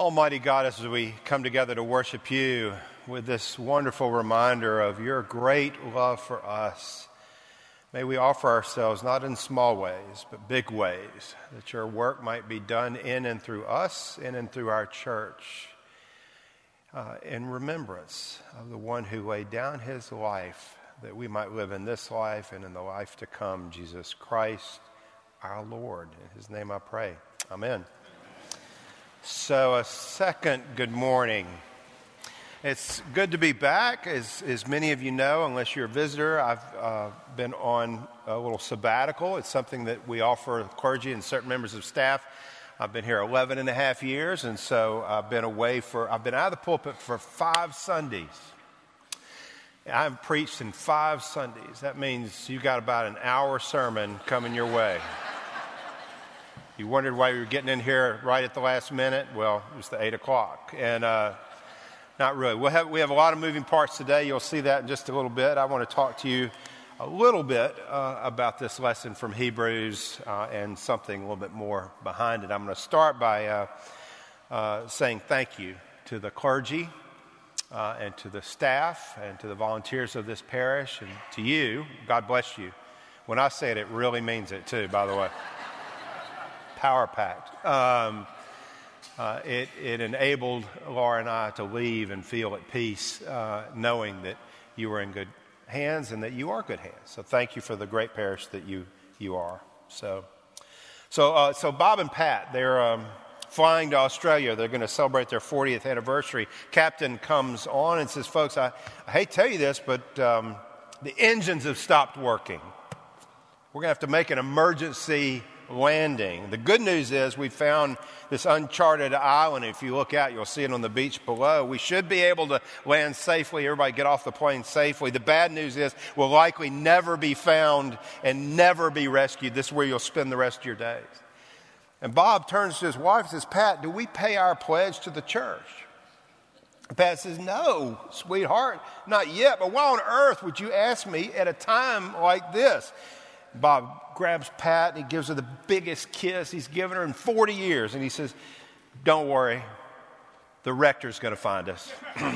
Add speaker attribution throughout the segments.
Speaker 1: Almighty God, as we come together to worship you with this wonderful reminder of your great love for us, may we offer ourselves not in small ways, but big ways, that your work might be done in and through us, in and through our church, in remembrance of the one who laid down his life, that we might live in this life and in the life to come, Jesus Christ, our Lord. In his name I pray. Amen. So a second good morning. It's good to be back. As many of you know, unless you're a visitor, I've been on a little sabbatical. It's something that we offer clergy and certain members of staff. I've been here 11 and a half years, and so I've been out of the pulpit for 5 Sundays. I've preached in 5 Sundays. That means you got about an hour sermon coming your way. You wondered why you were getting in here right at the last minute? Well, it was the 8 o'clock. And not really. We have a lot of moving parts today. You'll see that in just a little bit. I want to talk to you a little bit about this lesson from Hebrews and something a little bit more behind it. I'm going to start by saying thank you to the clergy and to the staff and to the volunteers of this parish and to you. God bless you. When I say it, it really means it too, by the way. Power packed. It enabled Laura and I to leave and feel at peace, knowing that you were in good hands and that you are good hands. So thank you for the great parish that you are. So Bob and Pat, they're flying to Australia. They're going to celebrate their 40th anniversary. Captain comes on and says, "Folks, I hate to tell you this, but the engines have stopped working. We're going to have to make an emergency landing." The good news is we found this uncharted island. If you look out, you'll see it on the beach below. We should be able to land safely. Everybody get off the plane safely. The bad news is we'll likely never be found and never be rescued. This is where you'll spend the rest of your days. And Bob turns to his wife and says, "Pat, do we pay our pledge to the church?" And Pat says, "No, sweetheart, not yet. But why on earth would you ask me at a time like this?" Bob grabs Pat and he gives her the biggest kiss he's given her in 40 years. And he says, "Don't worry, the rector's going to find us."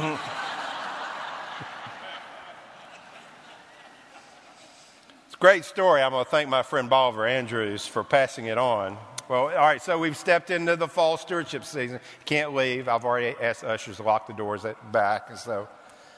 Speaker 1: It's a great story. I'm going to thank my friend Bolivar Andrews for passing it on. Well, all right, so we've stepped into the fall stewardship season. Can't leave. I've already asked ushers to lock the doors at the back. And so,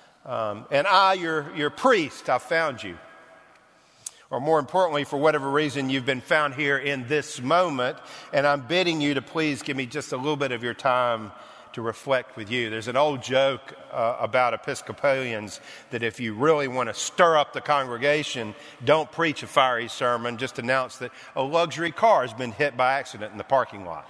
Speaker 1: your priest, I found you. Or more importantly, for whatever reason, you've been found here in this moment, and I'm bidding you to please give me just a little bit of your time to reflect with you. There's an old joke about Episcopalians that if you really want to stir up the congregation, don't preach a fiery sermon, just announce that a luxury car has been hit by accident in the parking lot.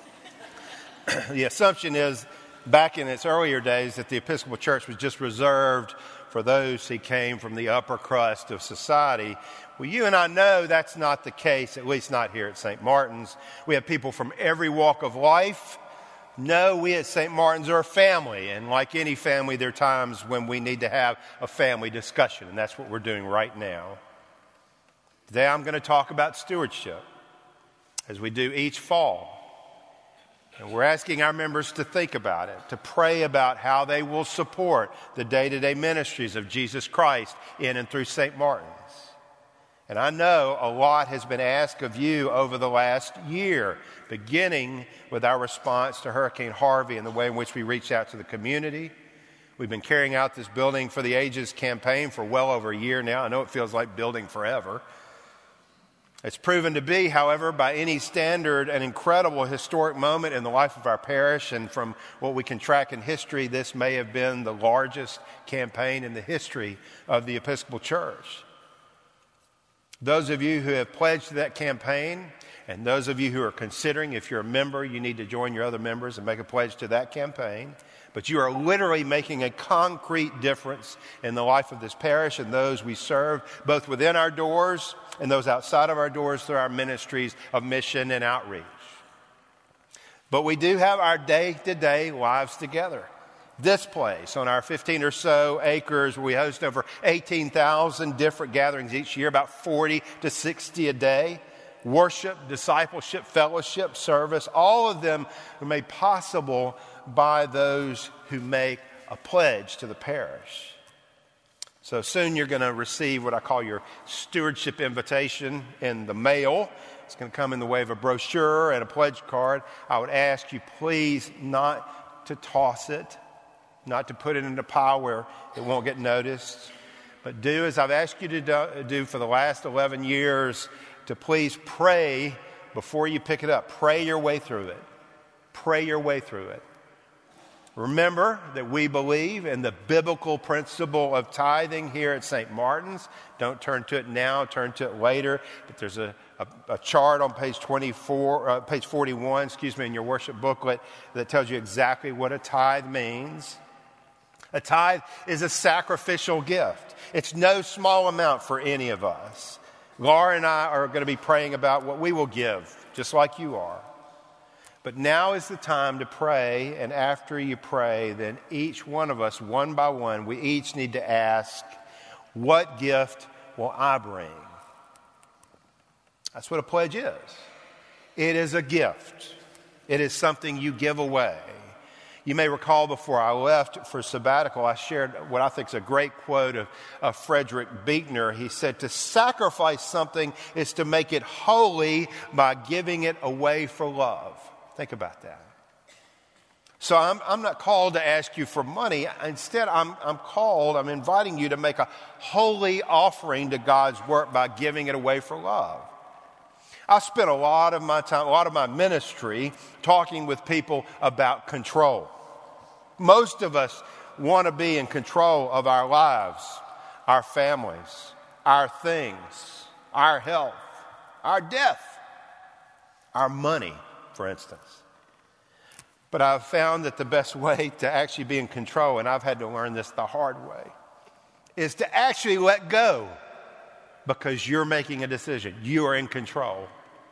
Speaker 1: The assumption is, back in its earlier days, that the Episcopal Church was just reserved for those who came from the upper crust of society. Well, you and I know that's not the case, at least not here at St. Martin's. We have people from every walk of life. No, we at St. Martin's are a family, and like any family, there are times when we need to have a family discussion, and that's what we're doing right now. Today I'm going to talk about stewardship, as we do each fall. And we're asking our members to think about it, to pray about how they will support the day-to-day ministries of Jesus Christ in and through St. Martin's. And I know a lot has been asked of you over the last year, beginning with our response to Hurricane Harvey and the way in which we reached out to the community. We've been carrying out this Building for the Ages campaign for well over a year now. I know it feels like building forever. It's proven to be, however, by any standard, an incredible historic moment in the life of our parish. And from what we can track in history, this may have been the largest campaign in the history of the Episcopal Church. Those of you who have pledged to that campaign, and those of you who are considering, if you're a member, you need to join your other members and make a pledge to that campaign. But you are literally making a concrete difference in the life of this parish and those we serve, both within our doors and those outside of our doors through our ministries of mission and outreach. But we do have our day-to-day lives together. This place, on our 15 or so acres, we host over 18,000 different gatherings each year, about 40 to 60 a day. worship, discipleship, fellowship, service, all of them are made possible by those who make a pledge to the parish. So soon you're going to receive what I call your stewardship invitation in the mail. It's going to come in the way of a brochure and a pledge card. I would ask you please not to toss it, not to put it in a pile where it won't get noticed, but do as I've asked you to do for the last 11 years, to please pray before you pick it up. Pray your way through it. Pray your way through it. Remember that we believe in the biblical principle of tithing here at St. Martin's. Don't turn to it now, turn to it later. But there's a chart on page 41, in your worship booklet that tells you exactly what a tithe means. A tithe is a sacrificial gift. It's no small amount for any of us. Laura and I are going to be praying about what we will give, just like you are. But now is the time to pray, and after you pray, then each one of us, one by one, we each need to ask, what gift will I bring? That's what a pledge is. It is a gift. It is something you give away. You may recall before I left for sabbatical, I shared what I think is a great quote of Frederick Buechner. He said, to sacrifice something is to make it holy by giving it away for love. Think about that. So I'm not called to ask you for money. Instead, I'm inviting you to make a holy offering to God's work by giving it away for love. I spent a lot of my time, a lot of my ministry talking with people about control. Most of us want to be in control of our lives, our families, our things, our health, our death, our money, for instance. But I've found that the best way to actually be in control, and I've had to learn this the hard way, is to actually let go, because you're making a decision. You are in control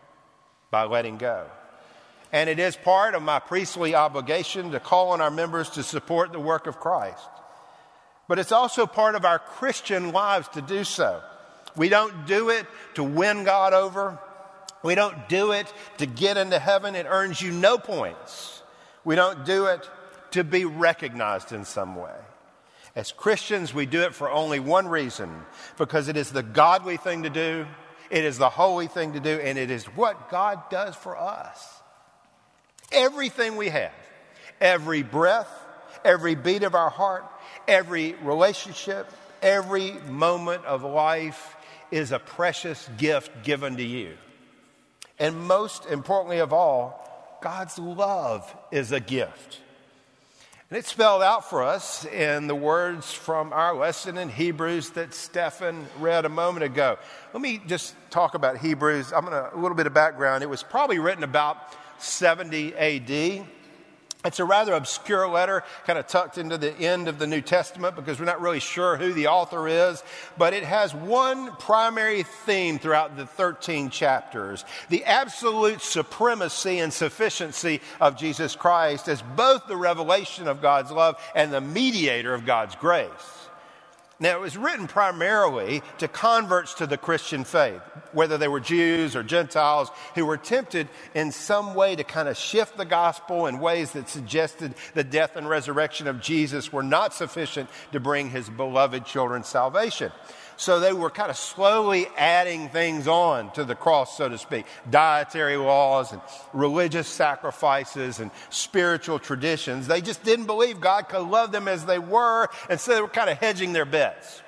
Speaker 1: by letting go. And it is part of my priestly obligation to call on our members to support the work of Christ. But it's also part of our Christian lives to do so. We don't do it to win God over. We don't do it to get into heaven. It earns you no points. We don't do it to be recognized in some way. As Christians, we do it for only one reason, because it is the godly thing to do, it is the holy thing to do, and it is what God does for us. Everything we have, every breath, every beat of our heart, every relationship, every moment of life is a precious gift given to you. And most importantly of all, God's love is a gift. And it's spelled out for us in the words from our lesson in Hebrews that Stefan read a moment ago. Let me just talk about Hebrews. A little bit of background. It was probably written about 70 AD. It's a rather obscure letter, kind of tucked into the end of the New Testament, because we're not really sure who the author is, but it has one primary theme throughout the 13 chapters: the absolute supremacy and sufficiency of Jesus Christ as both the revelation of God's love and the mediator of God's grace. Now, it was written primarily to converts to the Christian faith, whether they were Jews or Gentiles, who were tempted in some way to kind of shift the gospel in ways that suggested the death and resurrection of Jesus were not sufficient to bring his beloved children salvation. So they were kind of slowly adding things on to the cross, so to speak. Dietary laws and religious sacrifices and spiritual traditions. They just didn't believe God could love them as they were, and so they were kind of hedging their bets.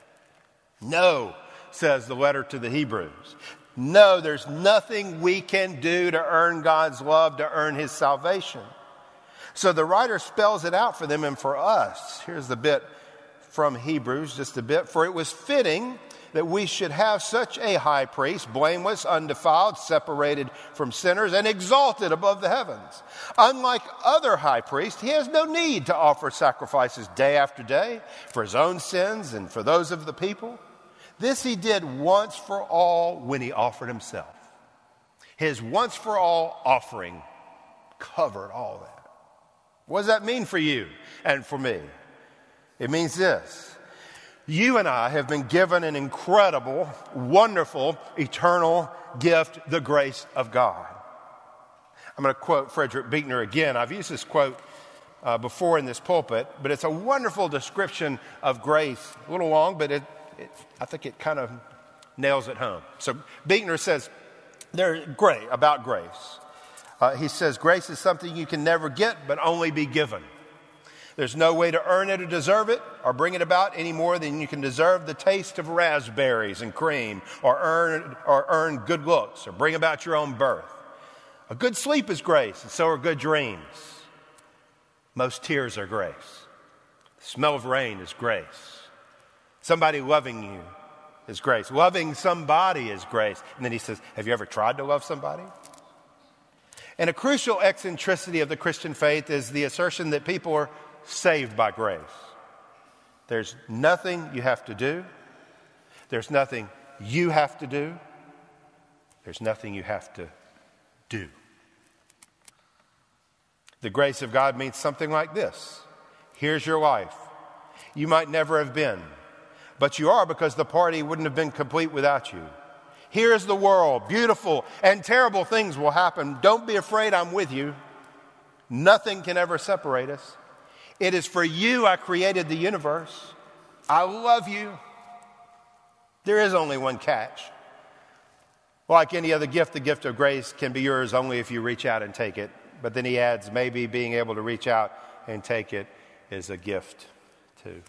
Speaker 1: No, says the letter to the Hebrews. No, there's nothing we can do to earn God's love, to earn his salvation. So the writer spells it out for them and for us. Here's the bit from Hebrews, just a bit. For it was fitting that we should have such a high priest, blameless, undefiled, separated from sinners, and exalted above the heavens. Unlike other high priests, he has no need to offer sacrifices day after day for his own sins and for those of the people. This he did once for all when he offered himself. His once for all offering covered all that. What does that mean for you and for me? It means this: You and I have been given an incredible, wonderful, eternal gift, the grace of God. I'm going to quote Frederick Buechner again. I've used this quote before in this pulpit, but it's a wonderful description of grace. A little long, but I think it kind of nails it home. So Buechner says, they're great about grace. He says, grace is something you can never get, but only be given. There's no way to earn it or deserve it or bring it about any more than you can deserve the taste of raspberries and cream or earn good looks or bring about your own birth. A good sleep is grace, and so are good dreams. Most tears are grace. The smell of rain is grace. Somebody loving you is grace. Loving somebody is grace. And then he says, have you ever tried to love somebody? And a crucial eccentricity of the Christian faith is the assertion that people are saved by grace. There's nothing you have to do. There's nothing you have to do. There's nothing you have to do. The grace of God means something like this. Here's your life. You might never have been, but you are because the party wouldn't have been complete without you. Here's the world. Beautiful and terrible things will happen. Don't be afraid, I'm with you. Nothing can ever separate us. It is for you I created the universe. I love you. There is only one catch. Like any other gift, the gift of grace can be yours only if you reach out and take it. But then he adds, maybe being able to reach out and take it is a gift too.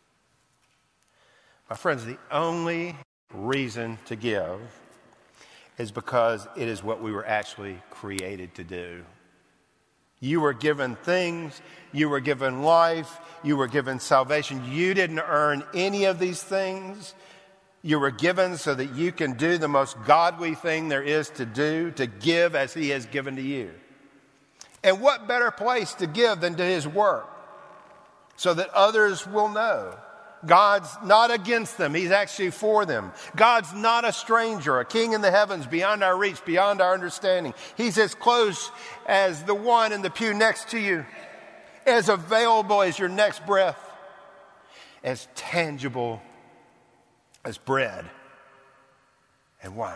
Speaker 1: My friends, the only reason to give is because it is what we were actually created to do. You were given things, you were given life, you were given salvation. You didn't earn any of these things. You were given so that you can do the most godly thing there is to do, to give as he has given to you. And what better place to give than to his work so that others will know God's not against them. He's actually for them. God's not a stranger, a king in the heavens beyond our reach, beyond our understanding. He's as close as the one in the pew next to you, as available as your next breath, as tangible as bread and wine.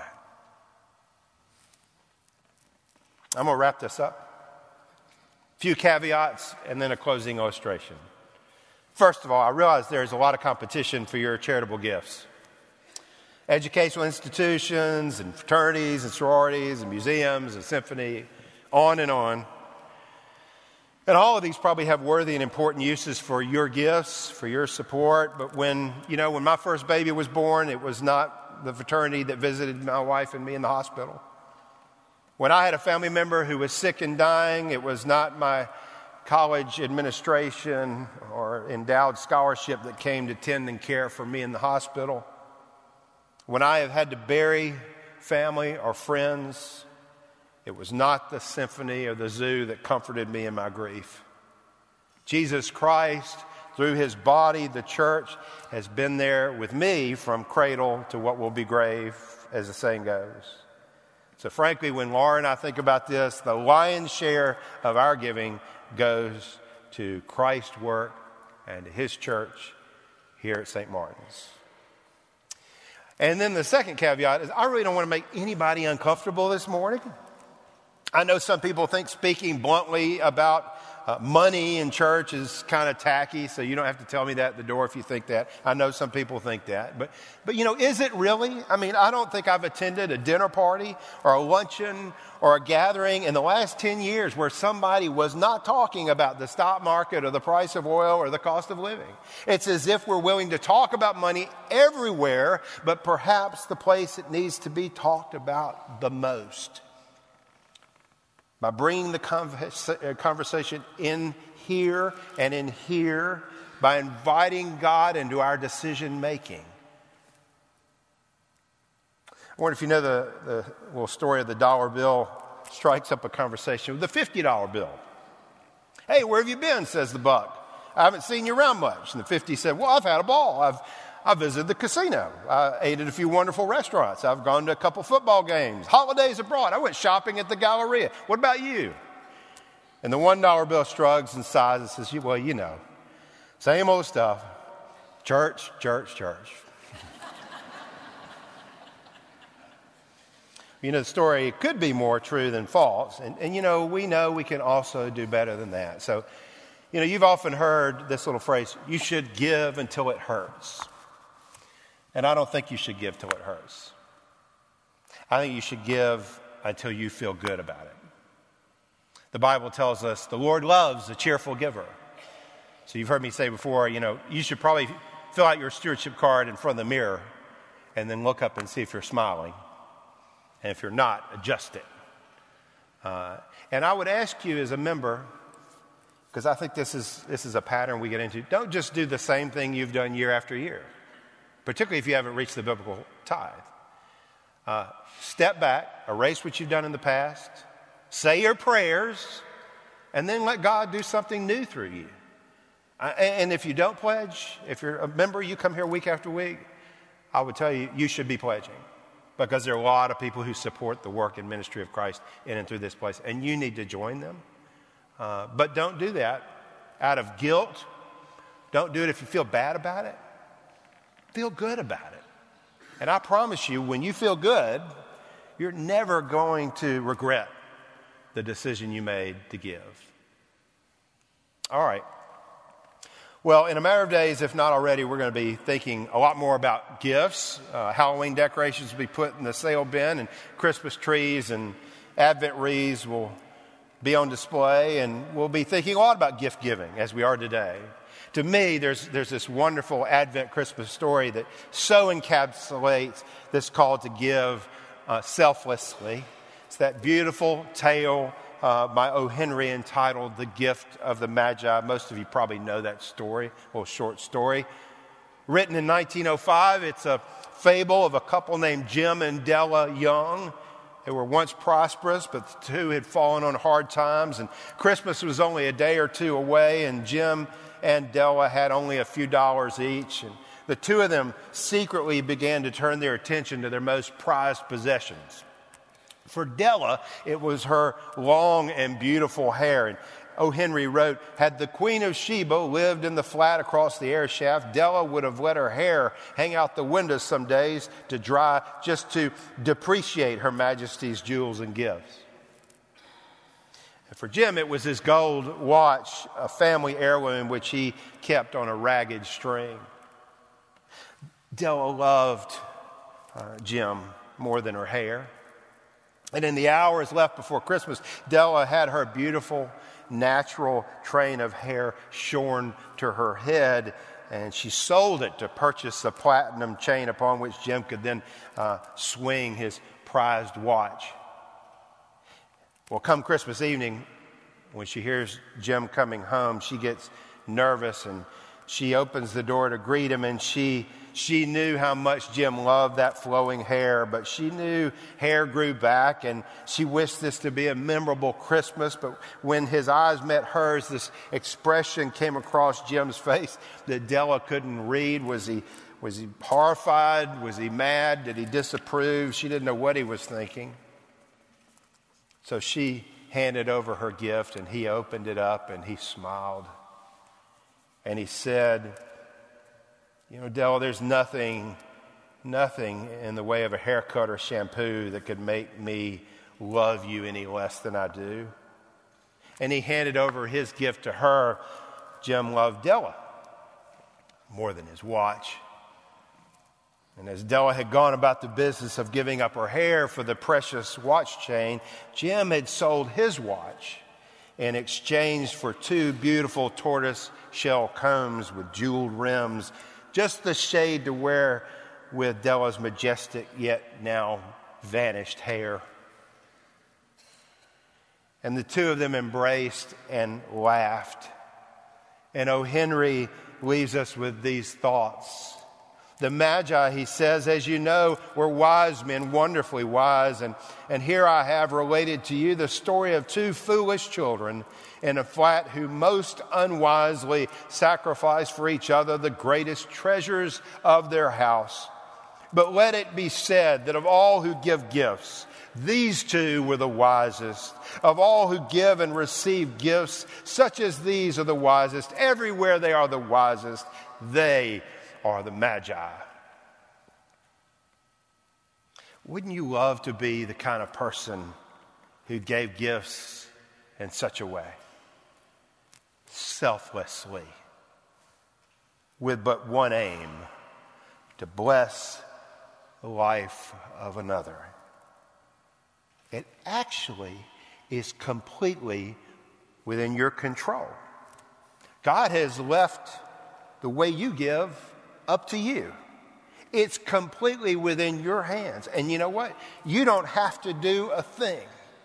Speaker 1: I'm going to wrap this up. A few caveats and then a closing illustration. First of all, I realize there's a lot of competition for your charitable gifts. Educational institutions and fraternities and sororities and museums and symphony, on and on. And all of these probably have worthy and important uses for your gifts, for your support. But when my first baby was born, it was not the fraternity that visited my wife and me in the hospital. When I had a family member who was sick and dying, it was not my college administration or endowed scholarship that came to tend and care for me in the hospital. When I have had to bury family or friends, it was not the symphony or the zoo that comforted me in my grief. Jesus Christ, through his body, the church, has been there with me from cradle to what will be grave, as the saying goes. So frankly, when Laura and I think about this, the lion's share of our giving goes to Christ's work and to his church here at St. Martin's. And then the second caveat is I really don't want to make anybody uncomfortable this morning. I know some people think speaking bluntly about money in church is kind of tacky, so you don't have to tell me that at the door if you think that. I know some people think that. But is it really? I mean, I don't think I've attended a dinner party or a luncheon or a gathering in the last 10 years where somebody was not talking about the stock market or the price of oil or the cost of living. It's as if we're willing to talk about money everywhere, but perhaps the place it needs to be talked about the most. By bringing the conversation in here and in here, by inviting God into our decision making. I wonder if you know the little story of the dollar bill strikes up a conversation with the $50 bill. Hey, where have you been, says the buck. I haven't seen you around much. And the 50 said, well, I've had a ball. I visited the casino. I ate at a few wonderful restaurants. I've gone to a couple football games, holidays abroad. I went shopping at the Galleria. What about you? And the $1 bill shrugs and sighs and says, well, same old stuff. Church, church, church. You know, the story could be more true than false. And you know we can also do better than that. So, you know, you've often heard this little phrase, you should give until it hurts. And I don't think you should give till it hurts. I think you should give until you feel good about it. The Bible tells us the Lord loves a cheerful giver. So you've heard me say before, you know, you should probably fill out your stewardship card in front of the mirror and then look up and see if you're smiling. And if you're not, adjust it. And I would ask you as a member, because I think this is a pattern we get into, don't just do the same thing you've done year after year, particularly if you haven't reached the biblical tithe. Step back, erase what you've done in the past, say your prayers, and then let God do something new through you. And if you don't pledge, if you're a member, you come here week after week, I would tell you, you should be pledging. Because there are a lot of people who support the work and ministry of Christ in and through this place, and you need to join them. But don't do that out of guilt. Don't do it if you feel bad about it. Feel good about it. And I promise you, when you feel good, you're never going to regret the decision you made to give. All right. Well, in a matter of days, if not already, we're going to be thinking a lot more about gifts. Halloween decorations will be put in the sale bin, and Christmas trees and Advent wreaths will be on display, and we'll be thinking a lot about gift giving as we are today. To me, there's this wonderful Advent Christmas story that so encapsulates this call to give selflessly. It's that beautiful tale by O. Henry entitled The Gift of the Magi. Most of you probably know that story, a little short story. Written in 1905, it's a fable of a couple named Jim and Della Young. They were once prosperous, but the two had fallen on hard times, and Christmas was only a day or two away, and Jim and Della had only a few dollars each. And the two of them secretly began to turn their attention to their most prized possessions. For Della, it was her long and beautiful hair. And O. Henry wrote, had the Queen of Sheba lived in the flat across the air shaft, Della would have let her hair hang out the windows some days to dry, just to depreciate Her Majesty's jewels and gifts. And for Jim, it was his gold watch, a family heirloom which he kept on a ragged string. Della loved Jim more than her hair. And in the hours left before Christmas, Della had her beautiful, natural train of hair shorn to her head, and she sold it to purchase a platinum chain upon which Jim could then swing his prized watch. Well, come Christmas evening, when she hears Jim coming home, she gets nervous, and she opens the door to greet him, and she knew how much Jim loved that flowing hair, but she knew hair grew back, and she wished this to be a memorable Christmas. But when his eyes met hers, this expression came across Jim's face that Della couldn't read. Was he horrified? Was he mad? Did he disapprove? She didn't know what he was thinking. So she handed over her gift, and he opened it up, and he smiled. And he said, you know, Della, there's nothing in the way of a haircut or shampoo that could make me love you any less than I do. And he handed over his gift to her. Jim loved Della more than his watch. And as Della had gone about the business of giving up her hair for the precious watch chain, Jim had sold his watch in exchange for two beautiful tortoise shell combs with jeweled rims, just the shade to wear with Della's majestic yet now vanished hair. And the two of them embraced and laughed. And O. Henry leaves us with these thoughts. The Magi, he says, as you know, were wise men, wonderfully wise. And here I have related to you the story of two foolish children in a flat who most unwisely sacrificed for each other the greatest treasures of their house. But let it be said that of all who give gifts, these two were the wisest. Of all who give and receive gifts, such as these are the wisest. Everywhere they are the wisest. They are the Magi. Wouldn't you love to be the kind of person who gave gifts in such a way? Selflessly, with but one aim, to bless the life of another. It actually is completely within your control. God has left the way you give up to you. It's completely within your hands. And you know what? You don't have to do a thing.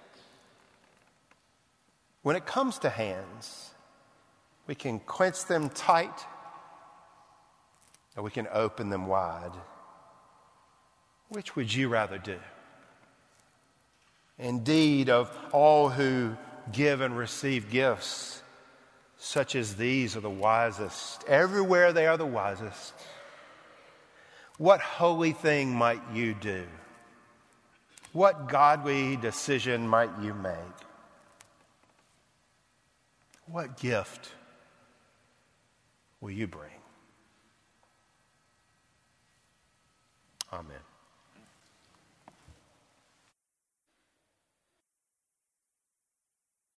Speaker 1: When it comes to hands, we can clench them tight or we can open them wide. Which would you rather do? Indeed, of all who give and receive gifts, such as these are the wisest. Everywhere they are the wisest. What holy thing might you do? What godly decision might you make? What gift will you bring? Amen.